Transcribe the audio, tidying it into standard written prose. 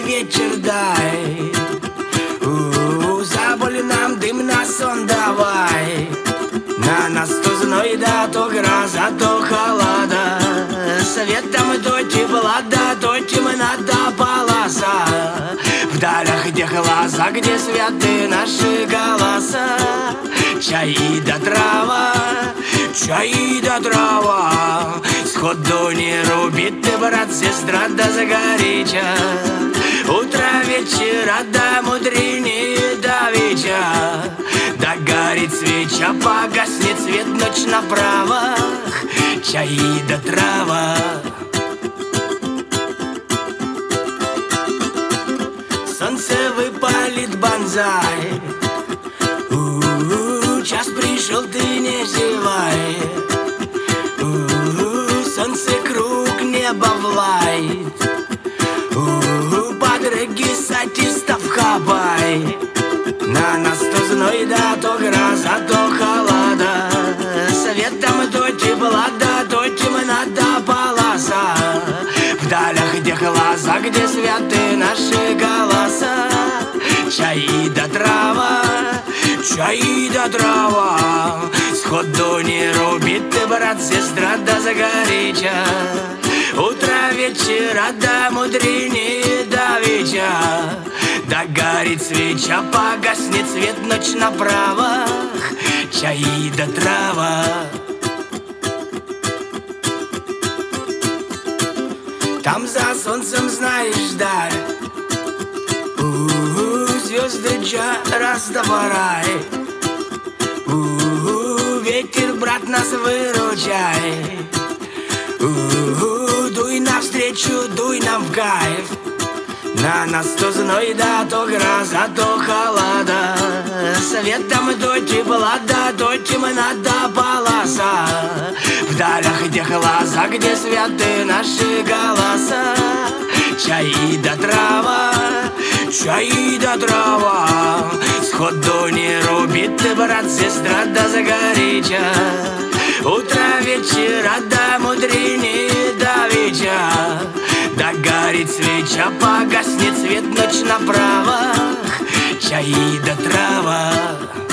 вечер дай. Забыли нам дым на сон давай. На нас то зной, да то гроза, то холода. Светом то тепла, да то темнота полоса. Вдалях где глаза, где святы наши голоса. Чай да трава, чай да трава. Сходу не рубит ты, брат, сестра, да загорича. Утро вечера, да мудренее давеча. Да горит свеча, погаснет свет, ночь направо. Чай да трава. Солнце выпалит банзай. Час пришел, ты не зевай. Солнце круг неба влает. Подруги сатистов хабай. На нас то зной, да то гроза, то холода. Светом то тепла, да то темнота полоса. Вдалях где глаза, где святы наши голоса. Чай да трава, чай да трава. Сходу не рубит ты, брат, сестра, да загорича. Утро вечера, да мудренее давеча. Да горит свеча, погаснет свет, ночь направо. Чай да трава. Там за солнцем, знаешь, да, звезды раздавай. Ветер, брат, нас выручай. Дуй навстречу, дуй нам в кайф. На нас то зной, да то гроза, то холода. Светом то тепла, да то темнота полоса. Вдалях где глаза, где святы наши голоса. Чай да трава, чай да трава. Сходу не рубит ты, брат, сестра, да загорича. Утро вечера, да мудренее давеча. Да горит свеча, погаснет свет, ночь направо. Чай да трава.